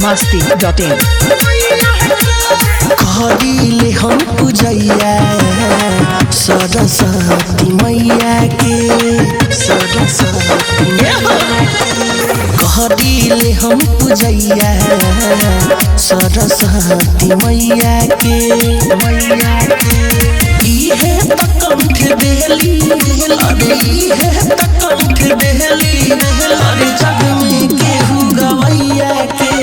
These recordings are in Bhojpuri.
biharmasti.in करिले हम पूजैया सरस्वती मैया के करिले हम पूजैया सरस्वती मैया के इहे त कंठ देली अरे इहे त कंठ देली अरे जग में केहू गवैया के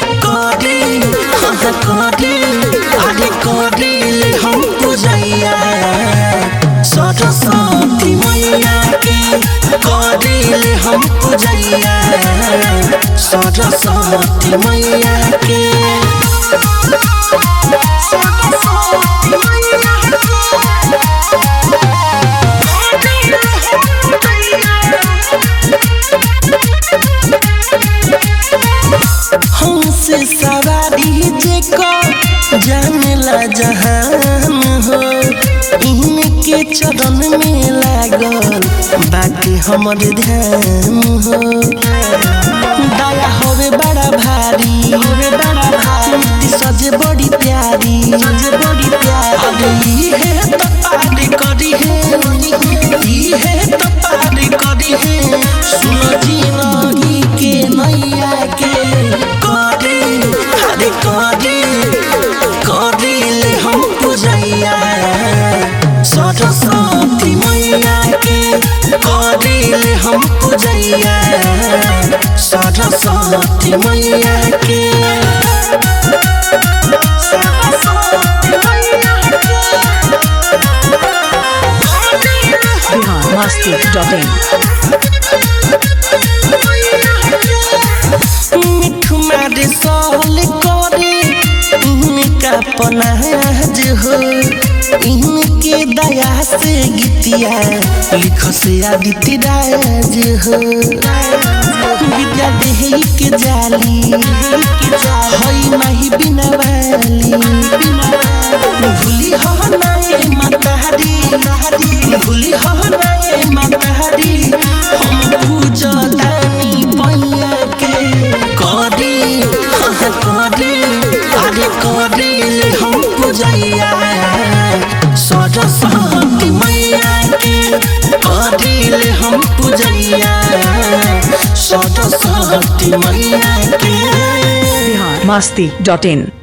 करिले हम पूजैया सरस्वती मैया के करिले हम पूजैया सरस्वती मैया के हमसे सवारी जेको जानेला जहान हो इनके चरण में लागल बाकी हमर ध्यान हो दया होवे बड़ा भारी सजे बड़ी प्यारी अरे इहे त पारी करी है इहे त पारी करी है सुन जिंदगी के नैया के करिले हम पूजैया सरस्वती मैया के करिले हम पूजैया सरस्वती मैया के biharmasti.in मिठुमारे साल करे इनका पनाज हो इनके दया से गीतिया लिख से आदित्य राज हो विद्या देही के जाली हई माही बिना वाली भूली हो नाए मातारी भूली हो नाए मातारी हम पूजा दानी पैया के करिले हम पूजैया सरस्वती मैया के करिले हम पूजैया सरस्वती मैया के biharmasti.in